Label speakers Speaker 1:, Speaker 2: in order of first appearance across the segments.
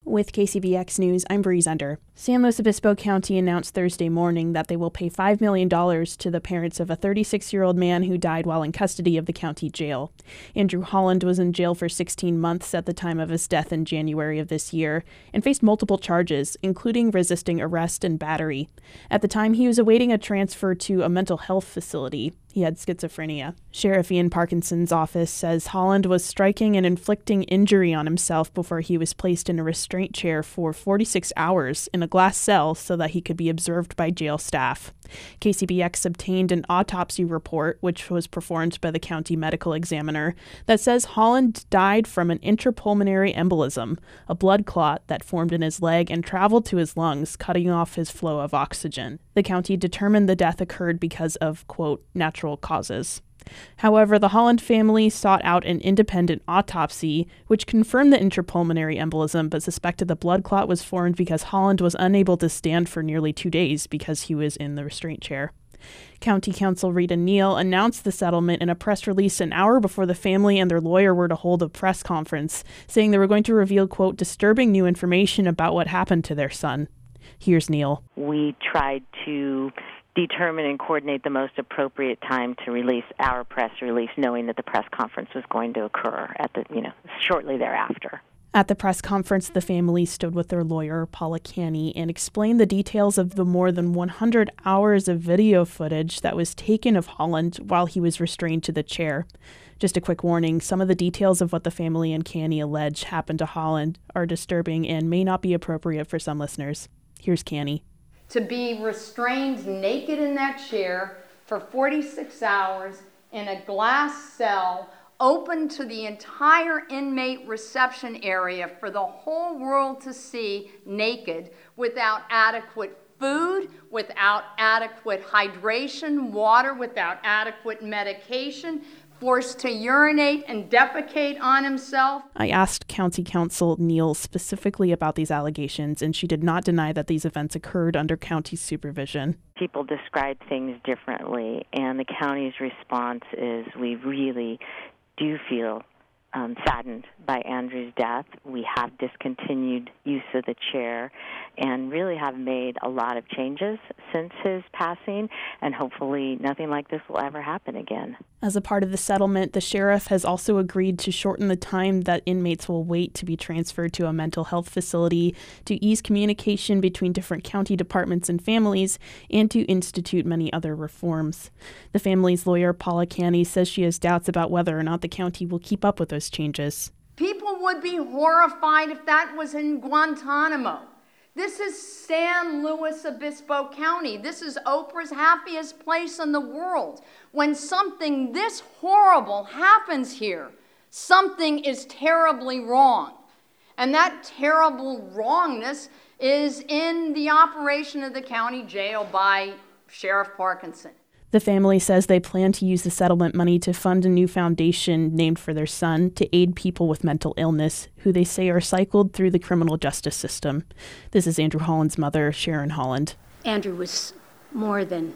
Speaker 1: With KCBX News, I'm Bree Zender. San Luis Obispo County announced Thursday morning that they will pay $5 million to the parents of a 36-year-old man who died while in custody of the county jail. Andrew Holland was in jail for 16 months at the time of his death in January of this year and faced multiple charges, including resisting arrest and battery. At the time, he was awaiting a transfer to a mental health facility. He had schizophrenia. Sheriff Ian Parkinson's office says Holland was striking and inflicting injury on himself before he was placed in a restraint chair for 46 hours in a glass cell so that he could be observed by jail staff. KCBX obtained an autopsy report, which was performed by the county medical examiner, that says Holland died from an intrapulmonary embolism, a blood clot that formed in his leg and traveled to his lungs, cutting off his flow of oxygen. The county determined the death occurred because of, quote, natural causes. However, the Holland family sought out an independent autopsy, which confirmed the intrapulmonary embolism but suspected the blood clot was formed because Holland was unable to stand for nearly 2 days because he was in the restraint chair. County Counsel Rita Neal announced the settlement in a press release an hour before the family and their lawyer were to hold a press conference, saying they were going to reveal, quote, disturbing new information about what happened to their son. Here's Neal.
Speaker 2: We tried to determine and coordinate the most appropriate time to release our press release, knowing that the press conference was going to occur shortly thereafter.
Speaker 1: At the press conference, the family stood with their lawyer, Paula Canny, and explained the details of the more than 100 hours of video footage that was taken of Holland while he was restrained to the chair. Just a quick warning, some of the details of what the family and Canny allege happened to Holland are disturbing and may not be appropriate for some listeners. Here's Canny.
Speaker 3: To be restrained naked in that chair for 46 hours in a glass cell open to the entire inmate reception area for the whole world to see naked without adequate food, without adequate hydration, water, without adequate medication, forced to urinate and defecate on himself.
Speaker 1: I asked County Counsel Neal specifically about these allegations, and she did not deny that these events occurred under county supervision.
Speaker 2: People describe things differently, and the county's response is we really do feel saddened by Andrew's death. We have discontinued use of the chair and really have made a lot of changes since his passing, and hopefully nothing like this will ever happen again.
Speaker 1: As a part of the settlement, the sheriff has also agreed to shorten the time that inmates will wait to be transferred to a mental health facility, to ease communication between different county departments and families, and to institute many other reforms. The family's lawyer, Paula Canny, says she has doubts about whether or not the county will keep up with those changes.
Speaker 3: People would be horrified if that was in Guantanamo. This is San Luis Obispo County. This is Oprah's happiest place in the world. When something this horrible happens here, something is terribly wrong. And that terrible wrongness is in the operation of the county jail by Sheriff Parkinson.
Speaker 1: The family says they plan to use the settlement money to fund a new foundation named for their son to aid people with mental illness who they say are cycled through the criminal justice system. This is Andrew Holland's mother, Sharon Holland.
Speaker 4: Andrew was more than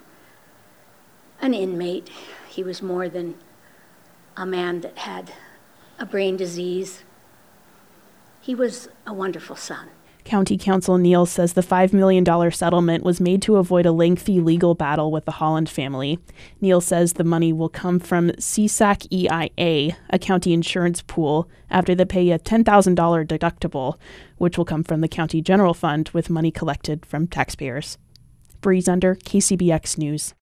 Speaker 4: an inmate. He was more than a man that had a brain disease. He was a wonderful son.
Speaker 1: County Counsel Neal says the $5 million settlement was made to avoid a lengthy legal battle with the Holland family. Neal says the money will come from CSAC EIA, a county insurance pool, after they pay a $10,000 deductible, which will come from the county general fund with money collected from taxpayers. Bree Zender, KCBX News.